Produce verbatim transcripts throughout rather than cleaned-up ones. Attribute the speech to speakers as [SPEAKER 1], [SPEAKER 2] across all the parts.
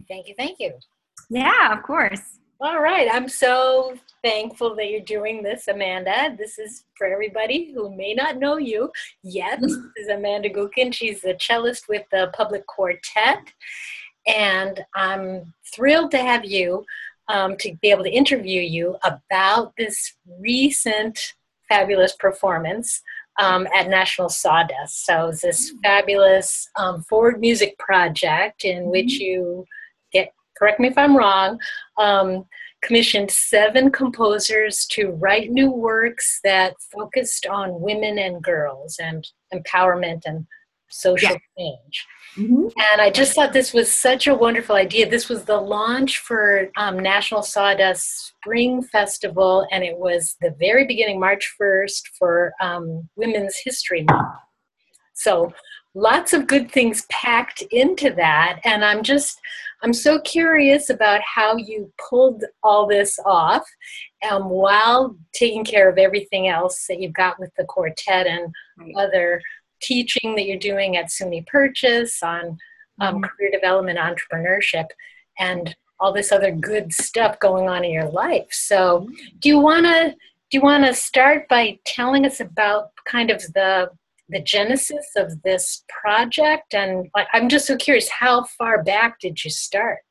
[SPEAKER 1] Thank you. Thank you.
[SPEAKER 2] Yeah, of course.
[SPEAKER 1] All right. I'm so thankful that you're doing this, Amanda. This is for everybody who may not know you yet. This is Amanda Gukin. She's the cellist with the Public Quartet. And I'm thrilled to have you, um, to be able to interview you about this recent fabulous performance um, at National Sawdust. So it's this fabulous um, forward music project in which you get, correct me if I'm wrong, um, commissioned seven composers to write new works that focused on women and girls and empowerment and social yeah. change. Mm-hmm. And I just thought this was such a wonderful idea. This was the launch for um, National Sawdust Spring Festival, and it was the very beginning, March first, for um, Women's History Month. So lots of good things packed into that, and I'm just, I'm so curious about how you pulled all this off um, while taking care of everything else that you've got with the quartet and right. other teaching that you're doing at SUNY Purchase on um, mm-hmm. career development, entrepreneurship, and all this other good stuff going on in your life. So do you want to do you want to start by telling us about kind of the the genesis of this project? And I'm just so curious, how far back did you start?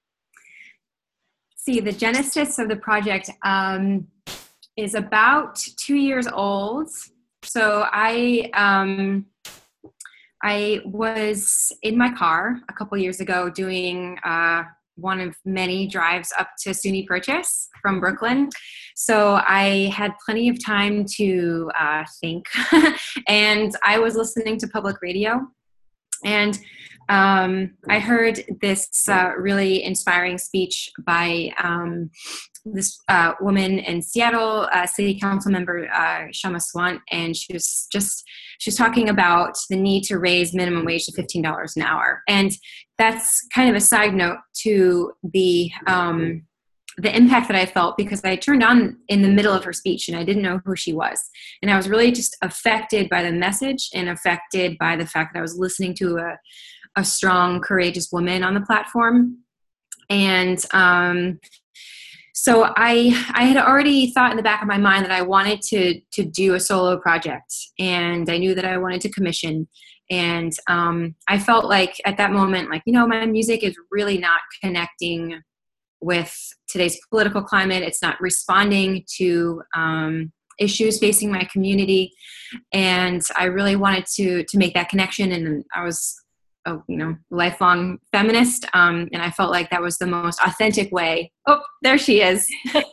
[SPEAKER 2] See, the genesis of the project um, is about two years old. So I um, I was in my car a couple years ago doing uh, one of many drives up to SUNY Purchase from Brooklyn. So I had plenty of time to uh, think, and I was listening to public radio, and um, I heard this uh, really inspiring speech by um, this uh, woman in Seattle, uh, City Council member uh, Shama Swant, and she was just she was talking about the need to raise minimum wage to fifteen dollars an hour, and that's kind of a side note to the um, the impact that I felt, because I turned on in the middle of her speech and I didn't know who she was, and I was really just affected by the message and affected by the fact that I was listening to a a strong, courageous woman on the platform, and um, So I I had already thought in the back of my mind that I wanted to to do a solo project, and I knew that I wanted to commission. And um, I felt like at that moment, like, you know, my music is really not connecting with today's political climate. It's not responding to um, issues facing my community, and I really wanted to to make that connection. And I was a, you know, lifelong feminist. Um, and I felt like that was the most authentic way. Oh, there she is.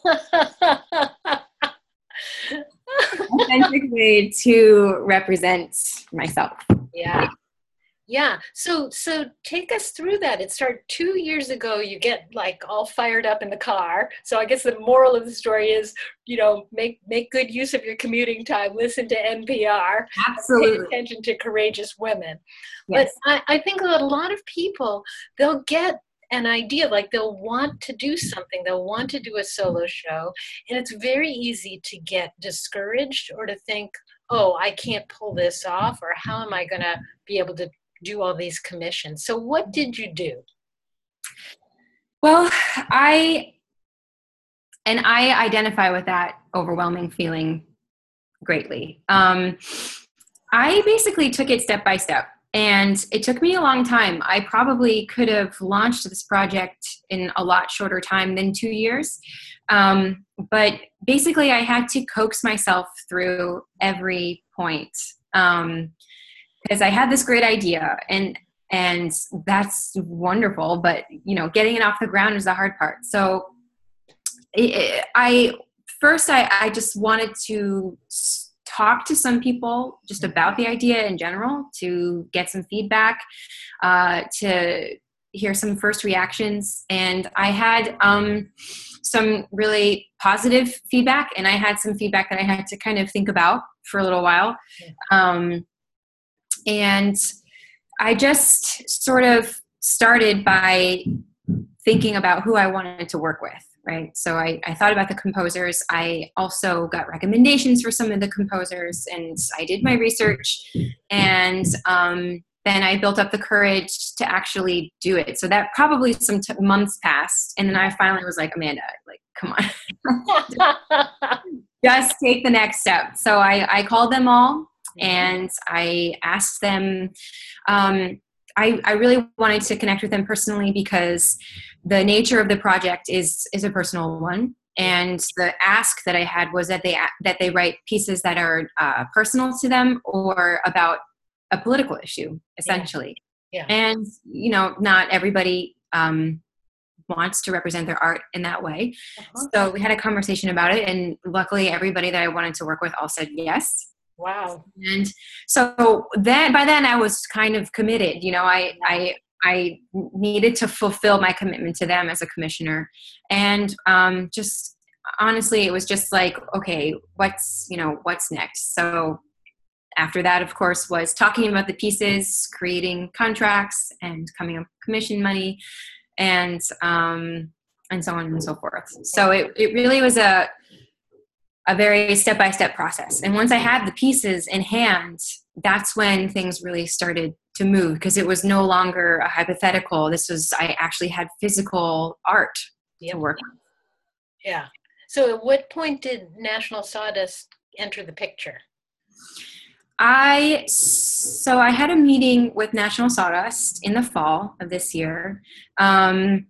[SPEAKER 2] Authentic way to represent myself.
[SPEAKER 1] Yeah. Yeah. So, so take us through that. It started two years ago. You get like all fired up in the car. So I guess the moral of the story is, you know, make, make good use of your commuting time. Listen to N P R.
[SPEAKER 2] Absolutely.
[SPEAKER 1] Pay attention to courageous women.
[SPEAKER 2] Yes.
[SPEAKER 1] But I, I think that a lot of people, they'll get an idea, like they'll want to do something. They'll want to do a solo show. And it's very easy to get discouraged or to think, oh, I can't pull this off, or how am I going to be able to do all these commissions? So what did you do?
[SPEAKER 2] Well, I, and I identify with that overwhelming feeling greatly. Um, I basically took it step by step, and it took me a long time. I probably could have launched this project in a lot shorter time than two years. Um, but basically I had to coax myself through every point. Um, Because I had this great idea, and and that's wonderful, but you know, getting it off the ground is the hard part. So it, I first I, I just wanted to talk to some people just about the idea in general, to get some feedback, uh, to hear some first reactions, and I had um, some really positive feedback, and I had some feedback that I had to kind of think about for a little while. Um, And I just sort of started by thinking about who I wanted to work with, right? So I, I thought about the composers. I also got recommendations for some of the composers, and I did my research. And um, then I built up the courage to actually do it. So that probably some t- months passed. And then I finally was like, Amanda, like, come on, just take the next step. So I, I called them all and I asked them, um, I, I really wanted to connect with them personally because the nature of the project is, is a personal one. And the ask that I had was that they, that they write pieces that are uh, personal to them or about a political issue, essentially.
[SPEAKER 1] Yeah.
[SPEAKER 2] Yeah. And, you know, not everybody um, wants to represent their art in that way. Uh-huh. So we had a conversation about it. And luckily, everybody that I wanted to work with all said yes.
[SPEAKER 1] Wow.
[SPEAKER 2] And so then by then I was kind of committed. You know, I, I, I needed to fulfill my commitment to them as a commissioner. And um, just honestly, it was just like, okay, what's, you know, what's next? So after that, of course, was talking about the pieces, creating contracts, and coming up with commission money, and um, and so on and so forth. So it, it really was a a very step-by-step process. And once I had the pieces in hand, that's when things really started to move because it was no longer a hypothetical. This was, I actually had physical art
[SPEAKER 1] yep.
[SPEAKER 2] to work on.
[SPEAKER 1] Yeah. So at what point did National Sawdust enter the picture?
[SPEAKER 2] I, so I had a meeting with National Sawdust in the fall of this year. Um,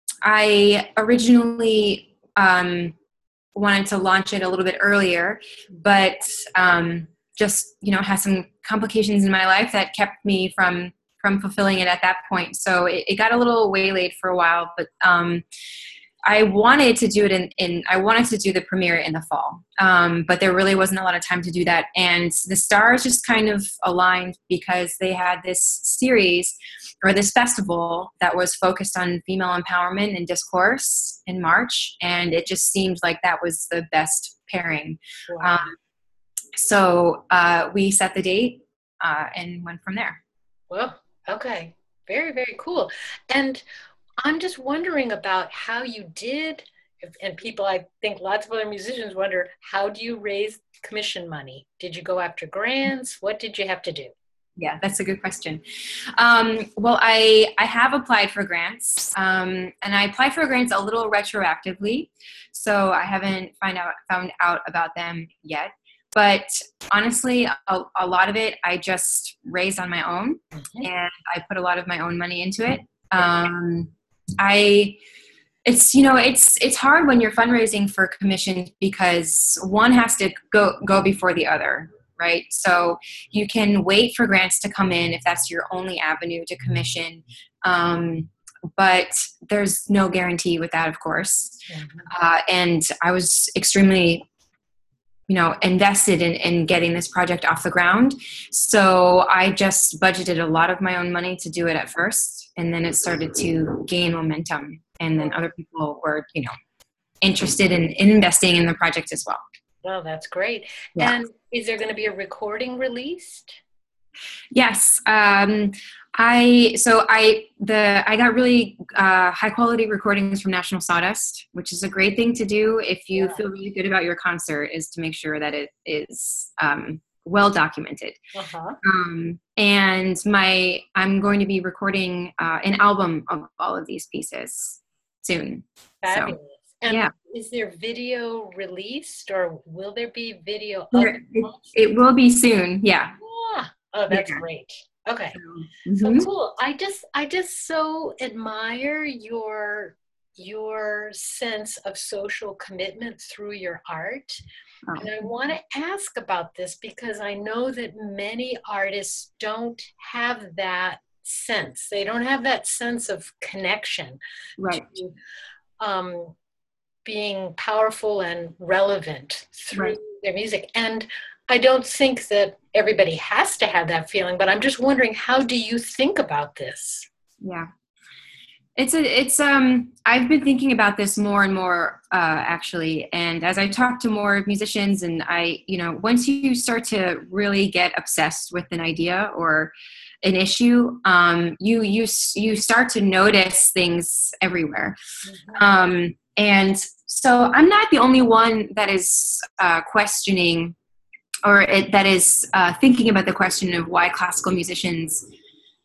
[SPEAKER 2] I originally um, wanted to launch it a little bit earlier, but um, just, you know, had some complications in my life that kept me from, from fulfilling it at that point. So it, it got a little waylaid for a while, but um, I wanted to do it in, in, I wanted to do the premiere in the fall, um, but there really wasn't a lot of time to do that. And the stars just kind of aligned because they had this series or this festival that was focused on female empowerment and discourse in March. And it just seemed like that was the best pairing.
[SPEAKER 1] Wow.
[SPEAKER 2] Um, so uh, we set the date uh, and went from there.
[SPEAKER 1] Well, okay. Very, very cool. And I'm just wondering about how you did, and people, I think lots of other musicians wonder, how do you raise commission money? Did you go after grants? What did you have to do?
[SPEAKER 2] Yeah, that's a good question. Um, well, I, I have applied for grants, um, and I applied for grants a little retroactively, so I haven't find out, found out about them yet. But honestly, a, a lot of it I just raised on my own, mm-hmm. and I put a lot of my own money into it. Um, I, it's, you know, it's, it's hard when you're fundraising for commissions because one has to go, go before the other, right? So you can wait for grants to come in if that's your only avenue to commission. Um, but there's no guarantee with that, of course. Mm-hmm. Uh, and I was extremely, you know, invested in, in getting this project off the ground. So I just budgeted a lot of my own money to do it at first. And then it started to gain momentum. And then other people were, you know, interested in, in investing in the project as well.
[SPEAKER 1] Well, that's great.
[SPEAKER 2] Yeah.
[SPEAKER 1] And is there going to be a recording released?
[SPEAKER 2] Yes. Um, I, so I, the, I got really uh, high quality recordings from National Sawdust, which is a great thing to do if you yeah. feel really good about your concert, is to make sure that it is um, well documented. Uh-huh. Um, and my, I'm going to be recording uh, an album of all of these pieces soon.
[SPEAKER 1] Fabulous.
[SPEAKER 2] So,
[SPEAKER 1] and
[SPEAKER 2] yeah.
[SPEAKER 1] Is there video released, or will there be video?
[SPEAKER 2] There, it, it will be soon. Yeah.
[SPEAKER 1] Ah, oh, that's yeah. great. Okay. Mm-hmm. So cool. I just, I just so admire your, your sense of social commitment through your art. Oh. And I want to ask about this because I know that many artists don't have that sense. They don't have that sense of connection.
[SPEAKER 2] Right.
[SPEAKER 1] To, um, being powerful and relevant through right. their music. And I don't think that everybody has to have that feeling, but I'm just wondering, how do you think about this?
[SPEAKER 2] Yeah. It's a, it's, um, I've been thinking about this more and more, uh, actually. And as I talk to more musicians and I, you know, once you start to really get obsessed with an idea or an issue, um, you, you, you start to notice things everywhere. Mm-hmm. Um, and so I'm not the only one that is, uh, questioning or it, that is, uh, thinking about the question of why classical musicians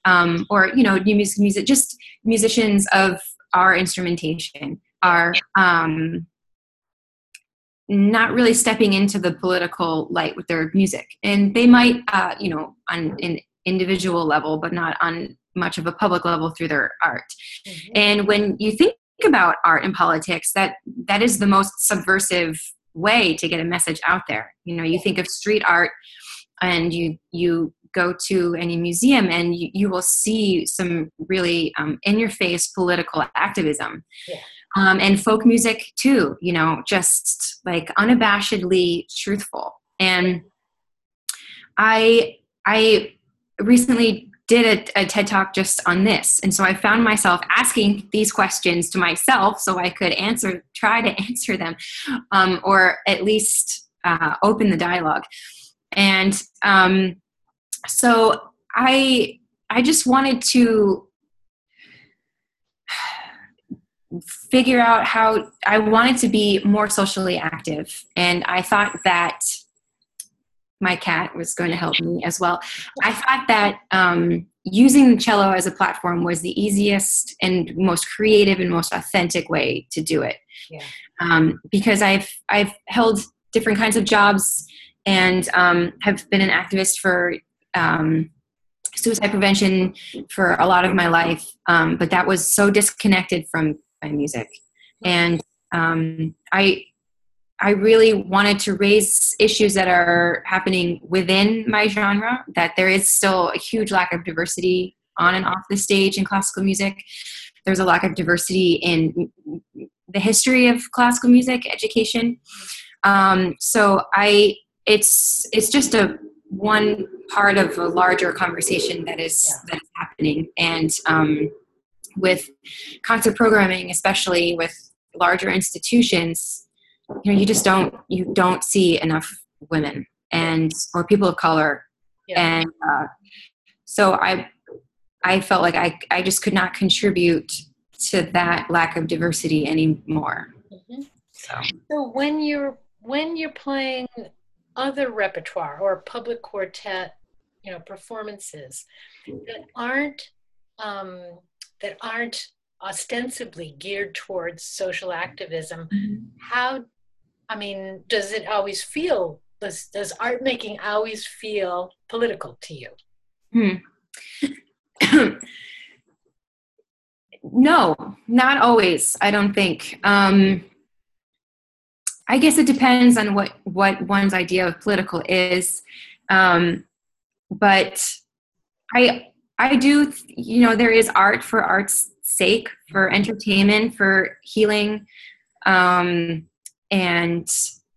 [SPEAKER 2] um, or, you know, new music, music, just musicians of our instrumentation are um, not really stepping into the political light with their music. And they might, uh, you know, on an individual level, but not on much of a public level through their art. Mm-hmm. And when you think about art and politics, that that is the most subversive way to get a message out there. You know, you think of street art, and you you go to any museum, and you, you will see some really um, in-your-face political activism. Yeah. Um, and folk music too, you know, just like unabashedly truthful. And I I recently did a, a TED Talk just on this. And so I found myself asking these questions to myself so I could answer, try to answer them, um, or at least uh, open the dialogue. And um, so I, I just wanted to figure out how I wanted to be more socially active. And I thought that my cat was going to help me as well. I thought that um, using the cello as a platform was the easiest and most creative and most authentic way to do it. Yeah. Um, because I've I've held different kinds of jobs and um, have been an activist for um, suicide prevention for a lot of my life, um, but that was so disconnected from my music. And um, I I really wanted to raise issues that are happening within my genre, that there is still a huge lack of diversity on and off the stage in classical music. There's a lack of diversity in the history of classical music education. Um, so I, it's it's just a one part of a larger conversation that is yeah. that is happening. And um, with concert programming, especially with larger institutions, you know, you just don't, you don't see enough women and, or people of color. Yeah. And, uh, so I, I felt like I, I just could not contribute to that lack of diversity anymore.
[SPEAKER 1] Mm-hmm. So. so when you're, when you're playing other repertoire or public quartet, you know, performances that aren't, um, that aren't ostensibly geared towards social activism, mm-hmm. how, I mean, does it always feel, does, does art making always feel political to you?
[SPEAKER 2] Hmm. No, not always, I don't think. Um, I guess it depends on what, what one's idea of political is. Um, but I, I do, you know, there is art for art's sake, for entertainment, for healing, um, and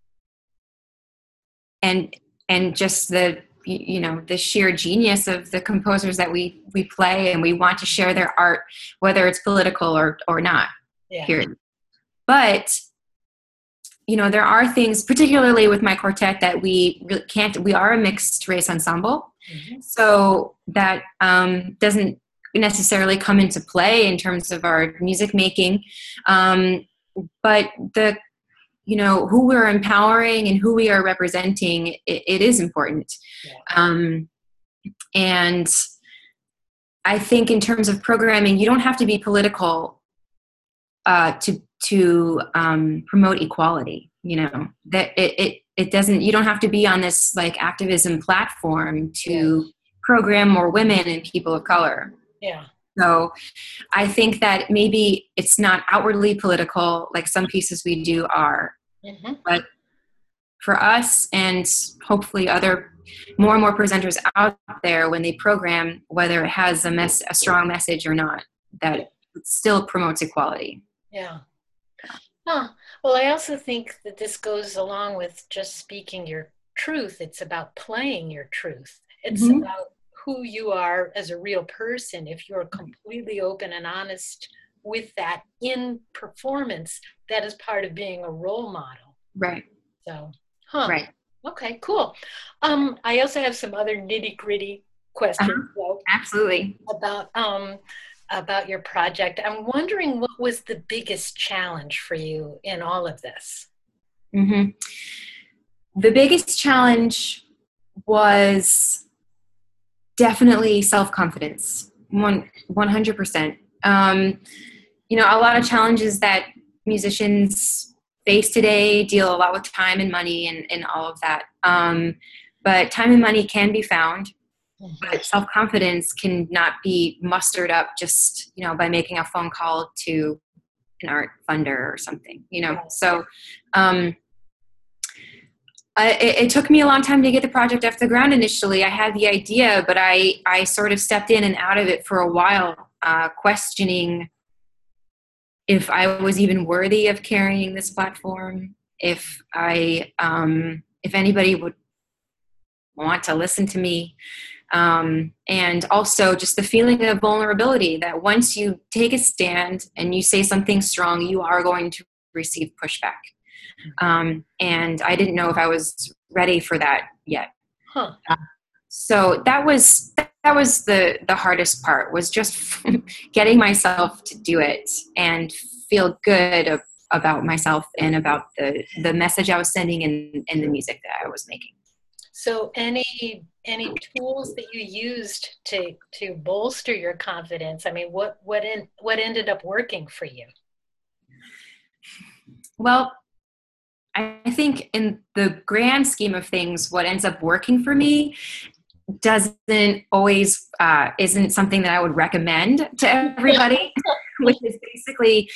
[SPEAKER 2] and and just the, you know, the sheer genius of the composers that we we play, and we want to share their art, whether it's political or or not. Yeah. Period. But you know, there are things, particularly with my quartet, that we really can't. We are a mixed race ensemble, mm-hmm. so that um, doesn't necessarily come into play in terms of our music making. Um, but the you know, who we're empowering and who we are representing, it, it is important. Yeah. Um, and I think in terms of programming, you don't have to be political uh, to to um, promote equality. You know, that it, it it doesn't. You don't have to be on this like activism platform to yeah. program more women and people of color.
[SPEAKER 1] Yeah.
[SPEAKER 2] So I think that maybe it's not outwardly political like some pieces we do are. Mm-hmm. But for us, and hopefully other more and more presenters out there, when they program, whether it has a mess, a strong message or not, that it still promotes equality.
[SPEAKER 1] Yeah. Huh. Well, I also think that this goes along with just speaking your truth. It's about playing your truth. It's mm-hmm. about who you are as a real person. If you're completely open and honest with that in performance, that is part of being a role model.
[SPEAKER 2] Right.
[SPEAKER 1] So, huh.
[SPEAKER 2] Right.
[SPEAKER 1] Okay, cool. Um, I also have some other nitty gritty questions.
[SPEAKER 2] Uh-huh.
[SPEAKER 1] Though,
[SPEAKER 2] Absolutely.
[SPEAKER 1] About um, about your project. I'm wondering, what was the biggest challenge for you in all of this?
[SPEAKER 2] Mm-hmm. The biggest challenge was definitely self-confidence. One, 100%. Um, you know, a lot of challenges that musicians face today deal a lot with time and money and, and all of that. Um, but time and money can be found, but self-confidence can not be mustered up just, you know, by making a phone call to an art funder or something, you know? So, um, I, it, it took me a long time to get the project off the ground initially. I had the idea, but I, I sort of stepped in and out of it for a while, uh, questioning if I was even worthy of carrying this platform, if I, um, if anybody would want to listen to me. Um, and also just the feeling of vulnerability that once you take a stand and you say something strong, you are going to receive pushback. Um, and I didn't know if I was ready for that yet.
[SPEAKER 1] Huh.
[SPEAKER 2] Uh, so that was, that was the, the hardest part, was just getting myself to do it and feel good ab- about myself and about the, the message I was sending and, and the music that I was making.
[SPEAKER 1] So any any tools that you used to to bolster your confidence? I mean, what what in, what ended up working for you?
[SPEAKER 2] Well, I think in the grand scheme of things, what ends up working for me doesn't always uh, isn't something that I would recommend to everybody, which is basically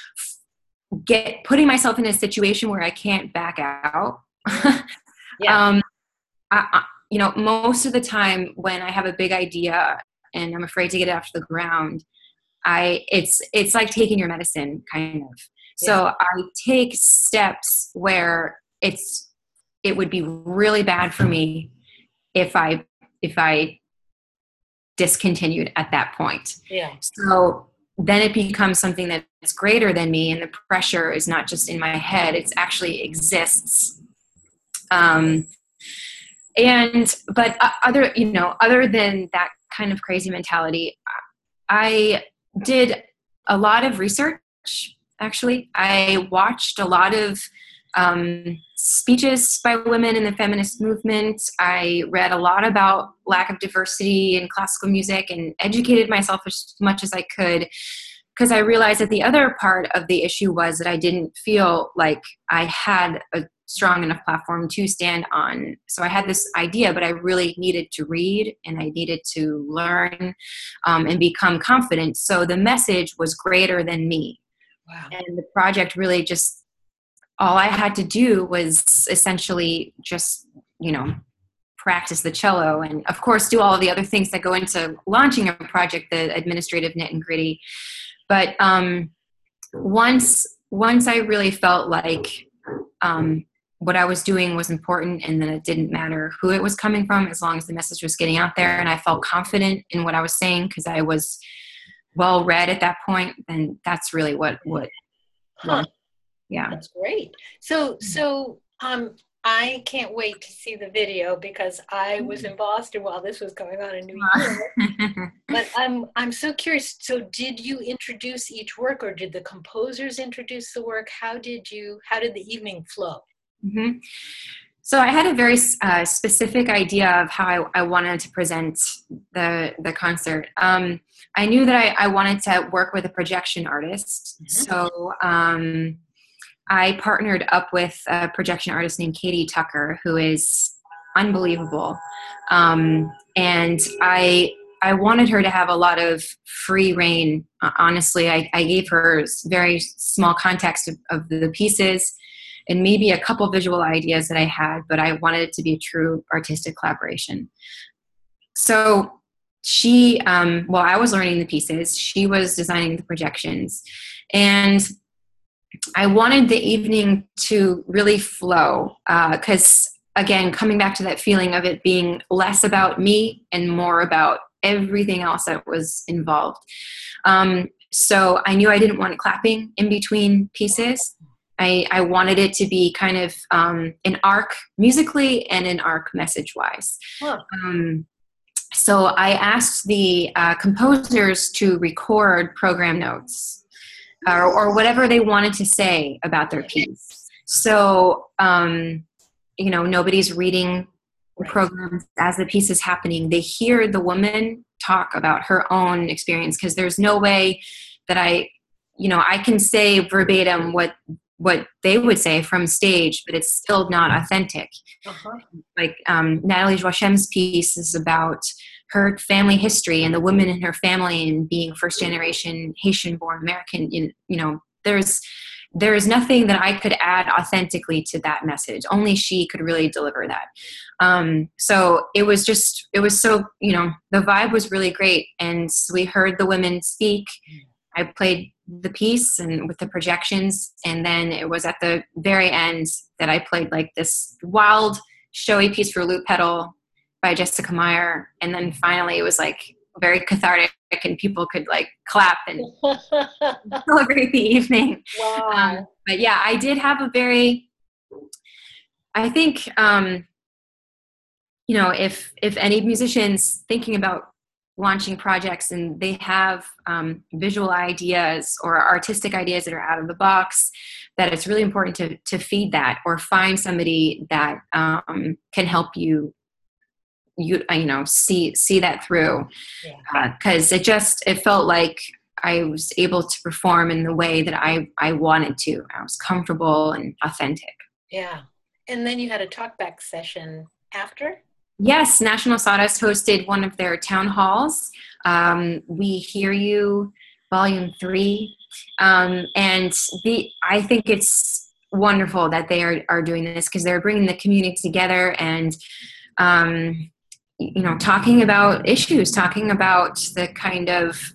[SPEAKER 2] get putting myself in a situation where I can't back out.
[SPEAKER 1] Yeah.
[SPEAKER 2] um, I, I, you know, most of the time when I have a big idea and I'm afraid to get it off the ground, I it's it's like taking your medicine, kind of. So yeah. I take steps where it's it would be really bad for me if I if I discontinued at that point.
[SPEAKER 1] Yeah.
[SPEAKER 2] So then it becomes something that's greater than me, and the pressure is not just in my head; it actually exists. Um, And, but other, you know, other than that kind of crazy mentality, I did a lot of research, actually. I watched a lot of um, speeches by women in the feminist movement. I read a lot about lack of diversity in classical music and educated myself as much as I could, because I realized that the other part of the issue was that I didn't feel like I had a strong enough platform to stand on. So I had this idea, but I really needed to read and I needed to learn um, and become confident. So the message was greater than me.
[SPEAKER 1] Wow.
[SPEAKER 2] And the project really just, all I had to do was essentially just, you know, practice the cello and of course do all of the other things that go into launching a project, the administrative nit and gritty. But um, once, once I really felt like um, what I was doing was important and then it didn't matter who it was coming from as long as the message was getting out there and I felt confident in what I was saying because I was well read at that point, then that's really what what
[SPEAKER 1] huh.
[SPEAKER 2] yeah.
[SPEAKER 1] That's great. So so um I can't wait to see the video because I was in Boston while this was going on in New York. But I'm I'm so curious. So did you introduce each work or did the composers introduce the work? How did you how did the evening flow?
[SPEAKER 2] Mm-hmm. So I had a very uh, specific idea of how I, I wanted to present the the concert. Um, I knew that I, I wanted to work with a projection artist. Mm-hmm. So um, I partnered up with a projection artist named Katie Tucker, who is unbelievable. Um, and I I wanted her to have a lot of free reign. Uh, honestly, I, I gave her very small context of, of the pieces and maybe a couple visual ideas that I had, but I wanted it to be a true artistic collaboration. So she, um, while I was learning the pieces, she was designing the projections. And I wanted the evening to really flow because, uh, again, coming back to that feeling of it being less about me and more about everything else that was involved. Um, so I knew I didn't want clapping in between pieces. I, I wanted it to be kind of um, an arc musically and an arc message-wise.
[SPEAKER 1] Huh.
[SPEAKER 2] Um, so I asked the uh, composers to record program notes or, or whatever they wanted to say about their piece. So, um, you know, nobody's reading the programs as the piece is happening. They hear the woman talk about her own experience, because there's no way that I, you know, I can say verbatim what what they would say from stage, but it's still not authentic.
[SPEAKER 1] Uh-huh.
[SPEAKER 2] Like um, Natalie Joachim's piece is about her family history and the women in her family and being first generation Haitian born American. You, you know, there's there is nothing that I could add authentically to that message. Only she could really deliver that. Um, so it was just, it was so, you know, the vibe was really great. And we heard the women speak. I played the piece and with the projections. And then it was at the very end that I played like this wild, showy piece for lute pedal by Jessica Meyer. And then finally it was like very cathartic and people could like clap and celebrate the evening.
[SPEAKER 1] Wow.
[SPEAKER 2] Um, but yeah, I did have a very, I think, um, you know, if, if any musicians thinking about launching projects and they have um, visual ideas or artistic ideas that are out of the box, that it's really important to, to feed that or find somebody that um, can help you you you know see see that through, because yeah. uh, it just it felt like I was able to perform in the way that I I wanted to. I was comfortable and authentic.
[SPEAKER 1] Yeah. And then you had a talkback session after?
[SPEAKER 2] Yes, National Sawdust hosted one of their town halls. Um, We Hear You, Volume Three, um, and the I think it's wonderful that they are are doing this because they're bringing the community together and. Um, you know, talking about issues, talking about the kind of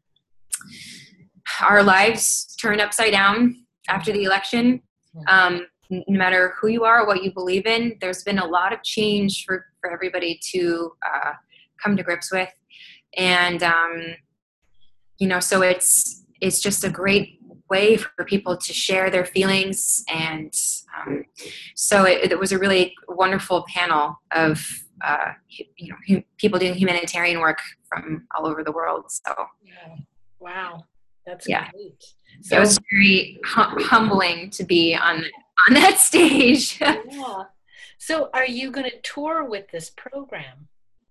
[SPEAKER 2] our lives turned upside down after the election. Um, no matter who you are, what you believe in, there's been a lot of change for, for everybody to uh, come to grips with. And, um, you know, so it's, it's just a great way for people to share their feelings. And um, so it, it was a really wonderful panel of, Uh, you know, hum- people doing humanitarian work from all over the world. So,
[SPEAKER 1] yeah. Wow, that's
[SPEAKER 2] yeah,
[SPEAKER 1] great. So
[SPEAKER 2] it was very hum- humbling to be on on that stage.
[SPEAKER 1] Yeah. So, are you going to tour with this program?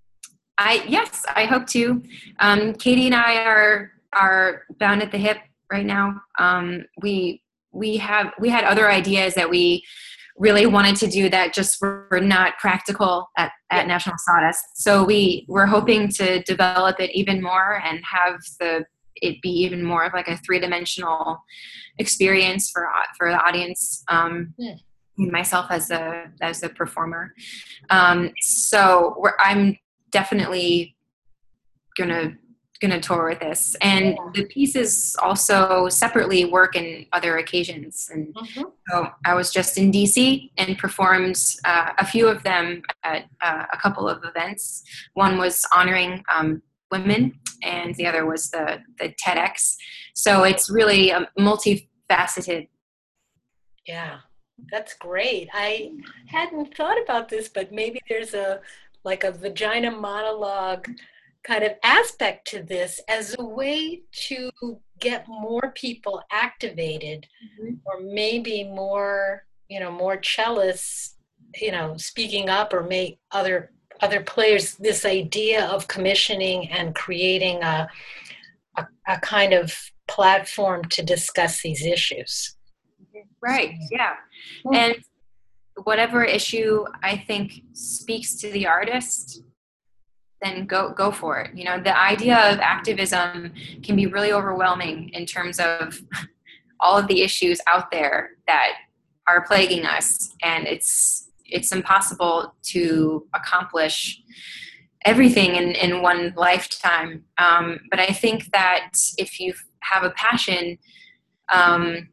[SPEAKER 2] I yes, I hope to. Um, Katie and I are are bound at the hip right now. Um, we we have we had other ideas that we really wanted to do that just were not practical at, at yeah. National Sawdust. So we were hoping to develop it even more and have the it be even more of like a three-dimensional experience for for the audience. Um, yeah. Myself as a as a performer. Um, so we're, I'm definitely gonna gonna tour with this, and yeah. the pieces also separately work in other occasions. And mm-hmm. so I was just in D C and performed uh, a few of them at uh, a couple of events. One was honoring um, women, and the other was the the TEDx. So it's really a multifaceted.
[SPEAKER 1] Yeah, that's great. I hadn't thought about this, but maybe there's a like a vagina monologue kind of aspect to this as a way to get more people activated, mm-hmm. or maybe more, you know, more cellists, you know, speaking up, or make other other players, this idea of commissioning and creating a, a, a kind of platform to discuss these issues.
[SPEAKER 2] Right, yeah. Mm-hmm. And whatever issue I think speaks to the artist, then go go for it. You know, the idea of activism can be really overwhelming in terms of all of the issues out there that are plaguing us, and it's it's impossible to accomplish everything in, in one lifetime. Um, but I think that if you have a passion um,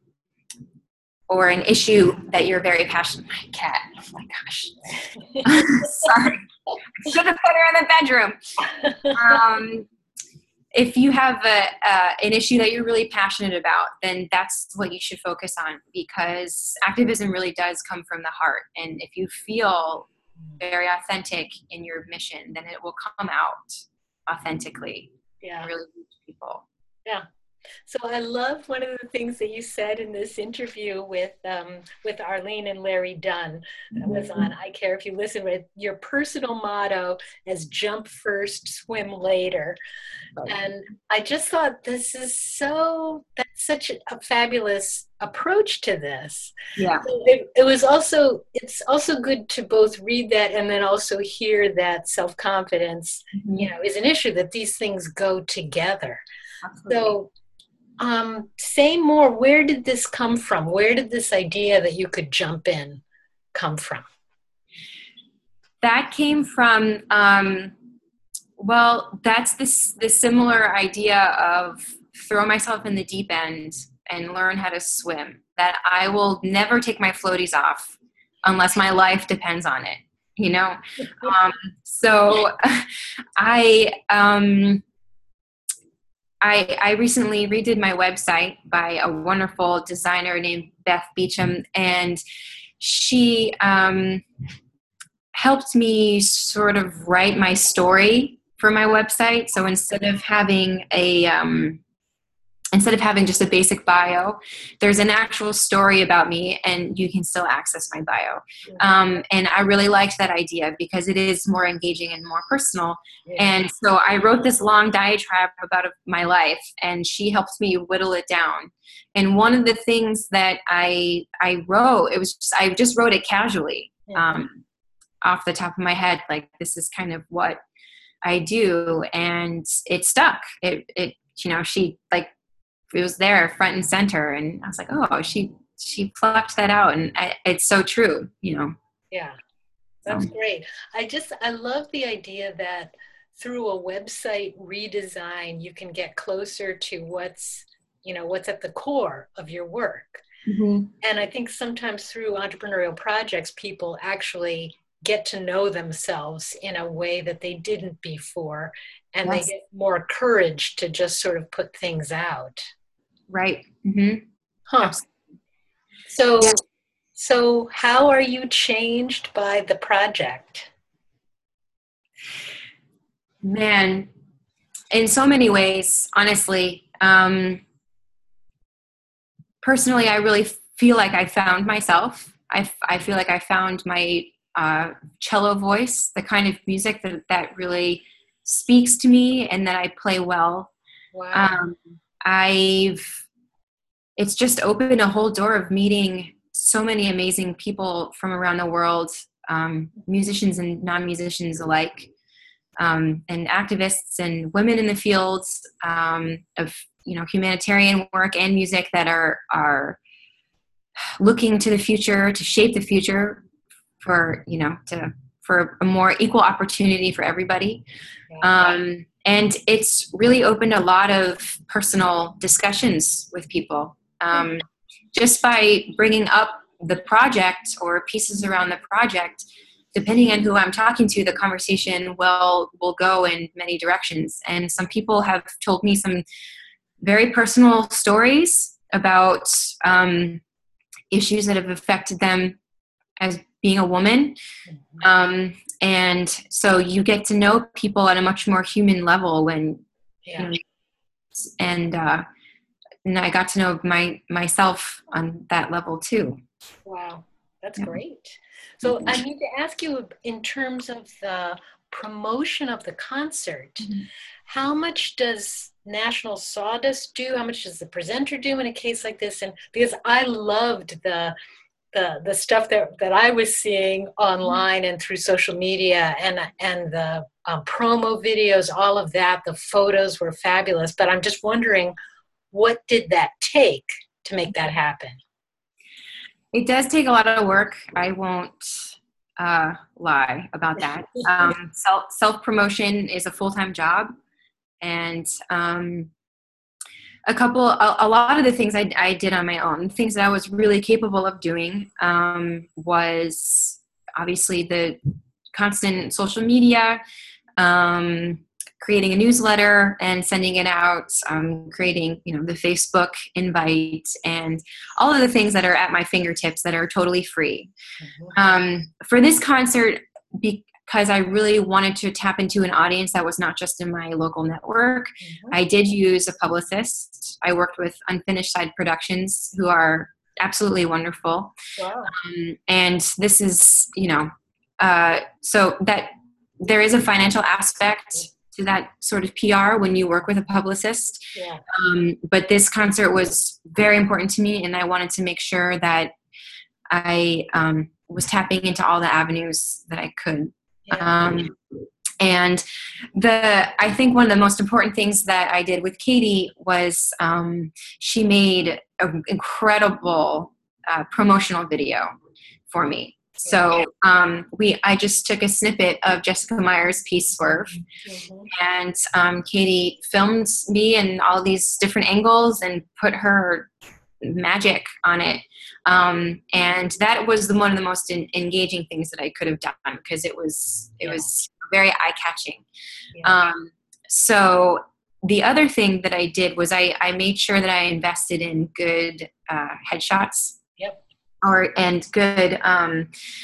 [SPEAKER 2] or an issue that you're very passionate, my cat, oh my gosh, sorry. I should have put her in the bedroom. Um, if you have a, uh, an issue that you're really passionate about, then that's what you should focus on, because activism really does come from the heart. And if you feel very authentic in your mission, then it will come out authentically.
[SPEAKER 1] Yeah.
[SPEAKER 2] And really reach people.
[SPEAKER 1] Yeah. So I love one of the things that you said in this interview with um, with Arlene and Larry Dunn that was on I Care If You Listen, with your personal motto as jump first, swim later. And I just thought this is so, that's such a fabulous approach to this.
[SPEAKER 2] Yeah.
[SPEAKER 1] It, it was also, it's also good to both read that and then also hear that self-confidence, mm-hmm. you know, is an issue, that these things go together. Absolutely. So um, say more, where did this come from? Where did this idea that you could jump in come from?
[SPEAKER 2] That came from, um, well, that's this the similar idea of throw myself in the deep end and learn how to swim, that I will never take my floaties off unless my life depends on it, you know? um, so I, um, I, I recently redid my website by a wonderful designer named Beth Beecham, and she um, helped me sort of write my story for my website. So instead of having a um, instead of having just a basic bio, there's an actual story about me, and you can still access my bio. Um, and I really liked that idea because it is more engaging and more personal. And so I wrote this long diatribe about my life, and she helped me whittle it down. And one of the things that I I wrote, it was just, I just wrote it casually, um, off the top of my head, like this is kind of what I do, and it stuck. It it you know she like. It was there front and center, and I was like, oh, she she plucked that out, and I, it's so true, you know.
[SPEAKER 1] Yeah, that's so great. I just I love the idea that through a website redesign, you can get closer to what's you know what's at the core of your work. Mm-hmm. And I think sometimes through entrepreneurial projects, people actually get to know themselves in a way that they didn't before, and yes. they get more courage to just sort of put things out.
[SPEAKER 2] Right. Mm-hmm.
[SPEAKER 1] Huh. So, yeah. so how are you changed by the project?
[SPEAKER 2] Man, in so many ways, honestly. Um, personally, I really feel like I found myself. I, I feel like I found my uh, cello voice, the kind of music that, that really speaks to me and that I play well.
[SPEAKER 1] Wow.
[SPEAKER 2] Um, I've, it's just opened a whole door of meeting so many amazing people from around the world, um, musicians and non-musicians alike, um, and activists and women in the fields um, of, you know, humanitarian work and music that are, are looking to the future, to shape the future for, you know, to, for a more equal opportunity for everybody. Um, and it's really opened a lot of personal discussions with people. Um, just by bringing up the project or pieces around the project, depending on who I'm talking to, the conversation will, will go in many directions. And some people have told me some very personal stories about um, issues that have affected them as being a woman. Um, and so you get to know people at a much more human level when, yeah. you know, and, uh, and I got to know my, myself on that level too.
[SPEAKER 1] Wow. That's yeah. great. So I need to ask you, in terms of the promotion of the concert, mm-hmm. how much does National Sawdust do? How much does the presenter do in a case like this? And because I loved the the the stuff that, that I was seeing online and through social media, and and the um, promo videos, all of that, the photos were fabulous. But I'm just wondering, what did that take to make that happen?
[SPEAKER 2] It does take a lot of work. I won't uh, lie about that. Um, self self promotion is a full time job, and um, a couple, a, a lot of the things I, I did on my own, things that I was really capable of doing, um, was obviously the constant social media, um, creating a newsletter and sending it out, um, creating, you know, the Facebook invite, and all of the things that are at my fingertips that are totally free. Mm-hmm. Um, for this concert, be, because I really wanted to tap into an audience that was not just in my local network. Mm-hmm. I did use a publicist. I worked with Unfinished Side Productions, who are absolutely wonderful.
[SPEAKER 1] Wow.
[SPEAKER 2] Um, and this is, you know, uh, so that there is a financial aspect to that sort of P R when you work with a publicist.
[SPEAKER 1] Yeah.
[SPEAKER 2] Um, but this concert was very important to me, and I wanted to make sure that I um, was tapping into all the avenues that I could.
[SPEAKER 1] Yeah.
[SPEAKER 2] Um, and the I think one of the most important things that I did with Katie was um, she made an incredible uh, promotional video for me. So um, we, I just took a snippet of Jessica Meyer's piece Swerve, mm-hmm. and um, Katie filmed me in all these different angles and put her magic on it. Um, and that was the, one of the most in, engaging things that I could have done, because it was, it yeah. was very eye-catching. Yeah. Um, so the other thing that I did was I, I made sure that I invested in good uh, headshots.
[SPEAKER 1] Yep.
[SPEAKER 2] Or and good um,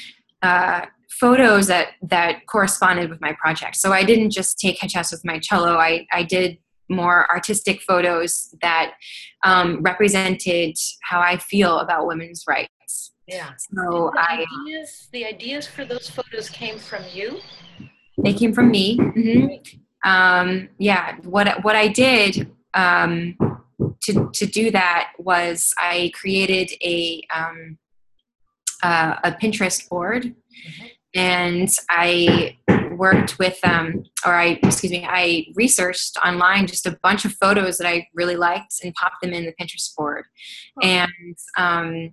[SPEAKER 2] uh, photos that, that corresponded with my project. So I didn't just take headshots with my cello. I, I did more artistic photos that um, represented how I feel about women's rights.
[SPEAKER 1] Yeah.
[SPEAKER 2] So
[SPEAKER 1] the
[SPEAKER 2] I
[SPEAKER 1] ideas, the ideas for those photos came from you?
[SPEAKER 2] They came from me. Mm-hmm. Right. Um, yeah. What what I did um, to to do that was I created a um, uh, a Pinterest board, mm-hmm. and I worked with um, or I excuse me, I researched online just a bunch of photos that I really liked and popped them in the Pinterest board. Oh. And um,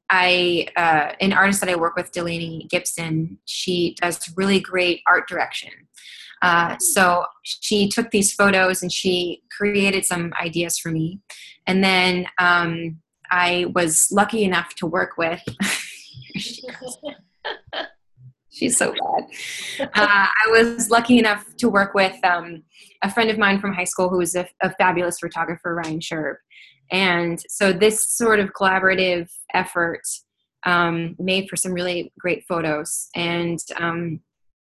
[SPEAKER 2] I uh, an artist that I work with, Delaney Gibson, she does really great art direction. Uh, so she took these photos and she created some ideas for me. And then um, I was lucky enough to work with, she's so bad. Uh, I was lucky enough to work with um, a friend of mine from high school who was a, a fabulous photographer, Ryan Sherb. And so this sort of collaborative effort um, made for some really great photos. And um,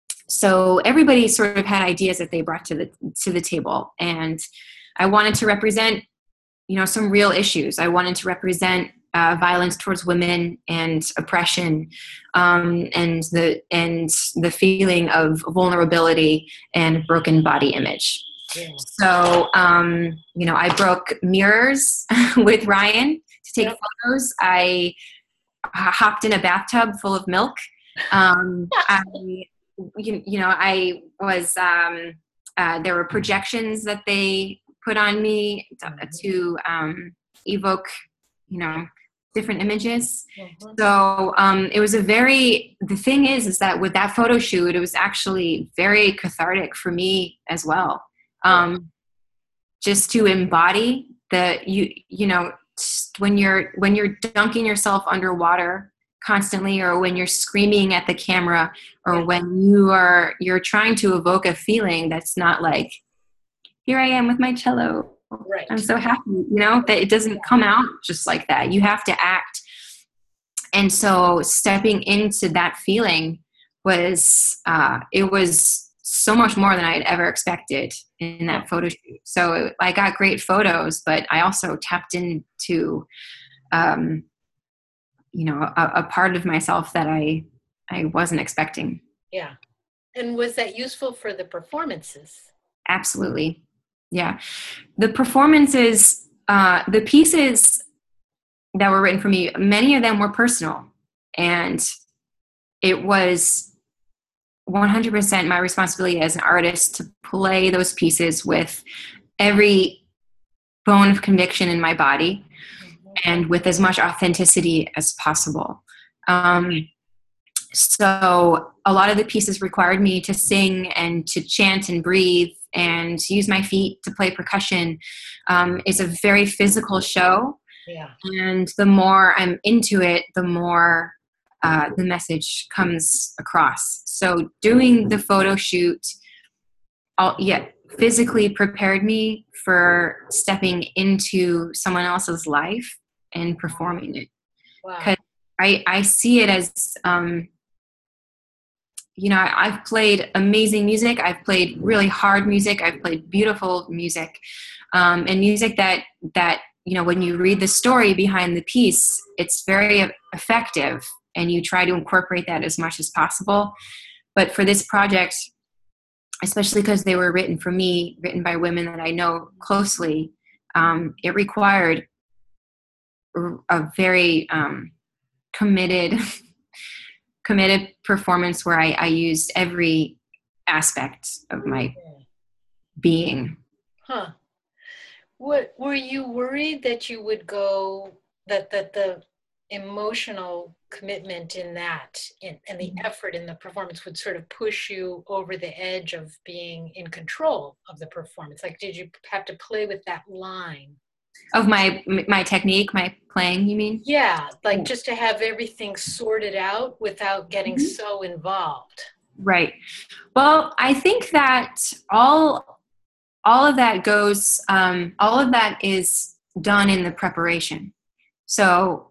[SPEAKER 2] so everybody sort of had ideas that they brought to the to the table. And I wanted to represent, you know, some real issues. I wanted to represent uh, violence towards women and oppression, um, and the and the feeling of vulnerability and broken body image. Yeah. So, um, you know, I broke mirrors with Ryan to take yep. photos. I hopped in a bathtub full of milk. Um, I, you, you know, I was, um, uh, there were projections that they put on me to, to um, evoke, you know, different images. Mm-hmm. So um, it was a very, the thing is, is that with that photo shoot, it was actually very cathartic for me as well. Um, just to embody the, you, you know, when you're, when you're dunking yourself underwater constantly, or when you're screaming at the camera, or when you are, you're trying to evoke a feeling that's not like, here I am with my cello.
[SPEAKER 1] Right.
[SPEAKER 2] I'm so happy, you know, that it doesn't come out just like that. You have to act. And so stepping into that feeling was, uh, it was so much more than I had ever expected in that photo shoot. So I got great photos, but I also tapped into, um, you know, a, a part of myself that I, I wasn't expecting.
[SPEAKER 1] Yeah. And was that useful for the performances?
[SPEAKER 2] Absolutely. Yeah. The performances, uh, the pieces that were written for me, many of them were personal, and it was one hundred percent my responsibility as an artist to play those pieces with every bone of conviction in my body, mm-hmm. and with as much authenticity as possible. Um, so a lot of the pieces required me to sing and to chant and breathe and use my feet to play percussion. Um, it's a very physical show.
[SPEAKER 1] Yeah.
[SPEAKER 2] And the more I'm into it, the more uh, the message comes across. So doing the photo shoot, all, yeah, physically prepared me for stepping into someone else's life and performing it.
[SPEAKER 1] Wow.
[SPEAKER 2] 'Cause I, I see it as, um, you know, I, I've played amazing music. I've played really hard music. I've played beautiful music, um, and music that, that, you know, when you read the story behind the piece, it's very effective, and you try to incorporate that as much as possible. But for this project, especially because they were written for me, written by women that I know closely, um, it required a very um, committed, committed performance where I, I used every aspect of my being.
[SPEAKER 1] Huh. What, were you worried that you would go, that, that the emotional commitment in that in, and the effort in the performance would sort of push you over the edge of being in control of the performance? Like, did you have to play with that line?
[SPEAKER 2] Of my my technique, my playing, you mean?
[SPEAKER 1] Yeah, like just to have everything sorted out without getting mm-hmm. so involved.
[SPEAKER 2] Right. Well, I think that all all of that goes, um, all of that is done in the preparation. So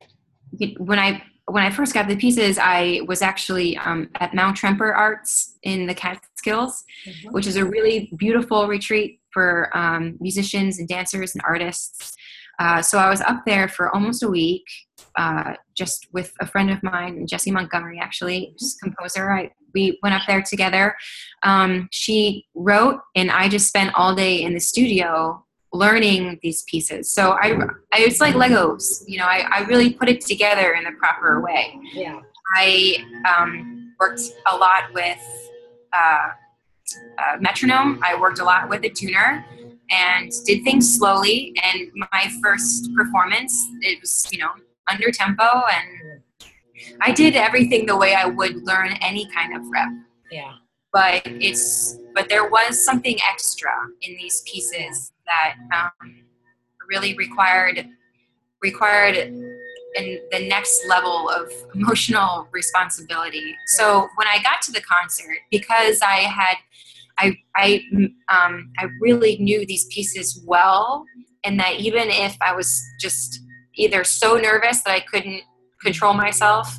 [SPEAKER 2] when I when I first got the pieces, I was actually um, at Mount Tremper Arts in the Catskills, mm-hmm. which is a really beautiful retreat for um, musicians and dancers and artists. Uh, so I was up there for almost a week, uh, just with a friend of mine, Jessie Montgomery, actually, just composer. I, we went up there together. Um, she wrote, and I just spent all day in the studio learning these pieces. So I, I it's like Legos, you know, I, I really put it together in the proper way.
[SPEAKER 1] Yeah.
[SPEAKER 2] I um, worked a lot with uh, uh, metronome. I worked a lot with a tuner and did things slowly. And my first performance, it was, you know, under tempo, and I did everything the way I would learn any kind of rep.
[SPEAKER 1] Yeah.
[SPEAKER 2] But it's, but there was something extra in these pieces that um, really required, required in the next level of emotional responsibility. So when I got to the concert, because I had, I, I, um, I really knew these pieces well, and that even if I was just either so nervous that I couldn't control myself,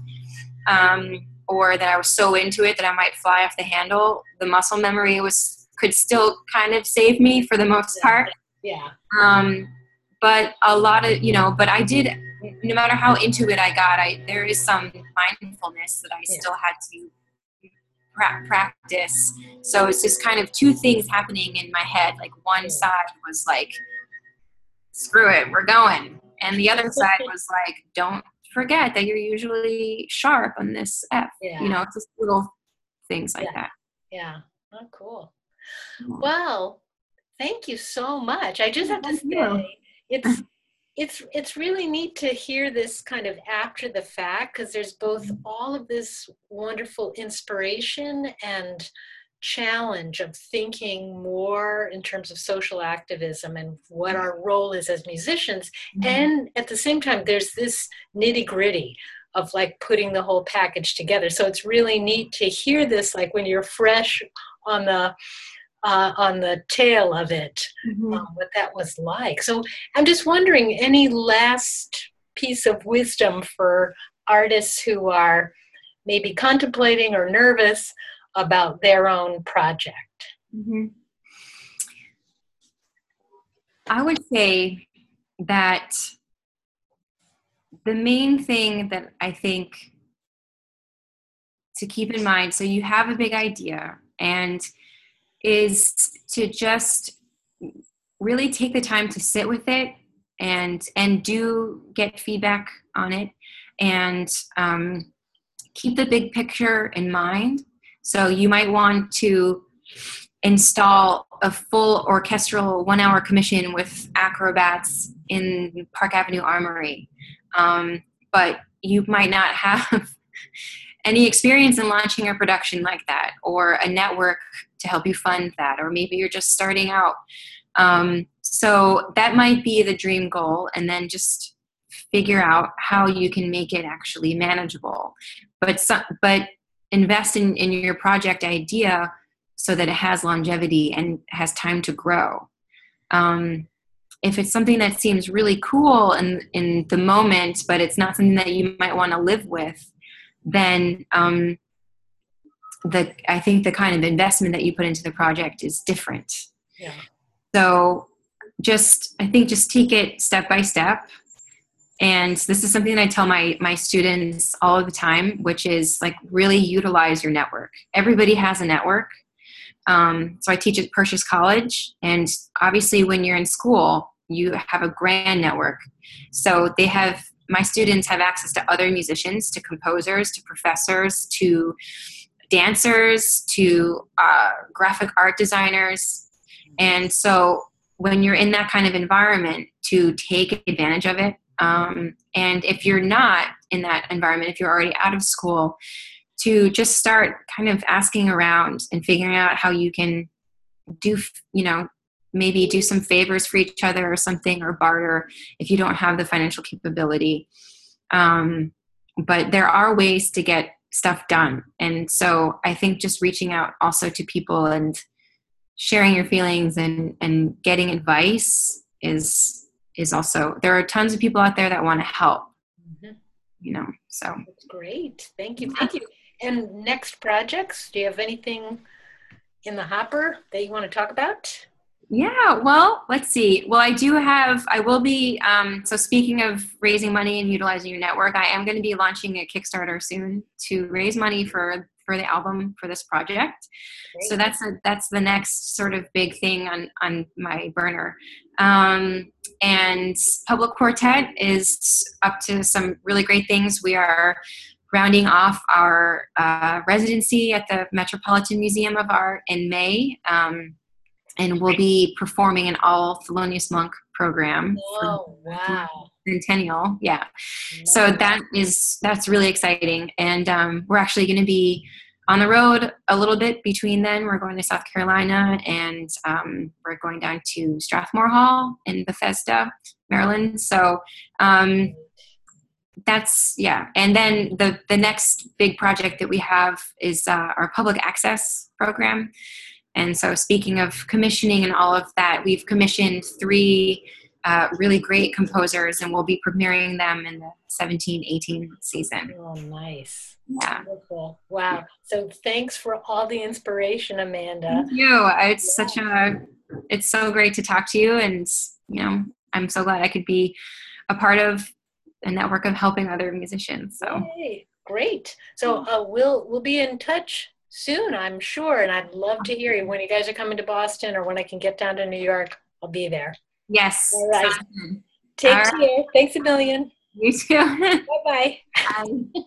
[SPEAKER 2] um, or that I was so into it that I might fly off the handle, the muscle memory was could still kind of save me for the most part.
[SPEAKER 1] Yeah.
[SPEAKER 2] Um, but a lot of, you know, but I did, no matter how into it I got, I there is some mindfulness that I
[SPEAKER 1] yeah.
[SPEAKER 2] still had to pra- practice. So it's just kind of two things happening in my head. Like one yeah. side was like, screw it, we're going. And the other side was like, don't forget that you're usually sharp on this F.
[SPEAKER 1] Yeah.
[SPEAKER 2] You know, just little things like
[SPEAKER 1] yeah.
[SPEAKER 2] that.
[SPEAKER 1] Yeah. Oh, cool. Well, thank you so much. I just have to say, it's it's it's really neat to hear this kind of after the fact, because there's both all of this wonderful inspiration and challenge of thinking more in terms of social activism and what our role is as musicians. Mm-hmm. And at the same time, there's this nitty gritty of like putting the whole package together. So it's really neat to hear this, like when you're fresh on the uh, on the tail of it, mm-hmm. um, what that was like. So I'm just wondering, any last piece of wisdom for artists who are maybe contemplating or nervous about their own project?
[SPEAKER 2] Mm-hmm. I would say that the main thing that I think to keep in mind, so you have a big idea, and is to just really take the time to sit with it and and do get feedback on it, and um, keep the big picture in mind. So you might want to install a full orchestral one-hour commission with acrobats in Park Avenue Armory. Um, but you might not have any experience in launching a production like that, or a network to help you fund that, or maybe you're just starting out. Um, so that might be the dream goal, and then just figure out how you can make it actually manageable. But so, but invest in, in your project idea so that it has longevity and has time to grow. Um, if it's something that seems really cool in, in the moment, but it's not something that you might want to live with, then um, the I think the kind of investment that you put into the project is different.
[SPEAKER 1] Yeah.
[SPEAKER 2] So just I think just take it step by step. And this is something that I tell my my students all of the time, which is like really utilize your network. Everybody has a network. Um, so I teach at Purchase College, and obviously when you're in school, you have a grand network. So they have my students have access to other musicians, to composers, to professors, to dancers, to uh, graphic art designers. And so when you're in that kind of environment, to take advantage of it. Um, and if you're not in that environment, if you're already out of school, to just start kind of asking around and figuring out how you can do, you know, maybe do some favors for each other or something, or barter if you don't have the financial capability. Um, but there are ways to get stuff done. And so I think just reaching out also to people and sharing your feelings and, and getting advice is is also, there are tons of people out there that want to help, mm-hmm. you know, so.
[SPEAKER 1] That's great. Thank you. Thank you. And next projects, do you have anything in the hopper that you want to talk about?
[SPEAKER 2] Yeah, well, let's see. Well, I do have, I will be, um, so speaking of raising money and utilizing your network, I am going to be launching a Kickstarter soon to raise money for, for the album for this project. Great. So that's a, that's the next sort of big thing on, on my burner. Um, and Public Quartet is up to some really great things. We are rounding off our uh, residency at the Metropolitan Museum of Art in May. Um, and we'll be performing an all Thelonious Monk program.
[SPEAKER 1] Oh, wow.
[SPEAKER 2] Centennial. Yeah. So that is, that's really exciting. And um, we're actually going to be on the road a little bit between then. We're going to South Carolina, and um, we're going down to Strathmore Hall in Bethesda, Maryland. So um, that's, yeah. And then the, the next big project that we have is uh, our public access program. And so speaking of commissioning and all of that, we've commissioned three uh, really great composers, and we'll be premiering them in the seventeen eighteen season.
[SPEAKER 1] Oh, nice.
[SPEAKER 2] Yeah.
[SPEAKER 1] Wonderful. Wow. So thanks for all the inspiration, Amanda.
[SPEAKER 2] Thank you. It's yeah. such a, it's so great to talk to you. And, you know, I'm so glad I could be a part of a network of helping other musicians. So
[SPEAKER 1] Yay. Great. So uh, we'll, we'll be in touch soon, I'm sure. And I'd love to hear you when you guys are coming to Boston, or when I can get down to New York. I'll be there.
[SPEAKER 2] Yes.
[SPEAKER 1] All right. Take All care. Right. Thanks a million.
[SPEAKER 2] You too.
[SPEAKER 1] Bye-bye.
[SPEAKER 2] Bye.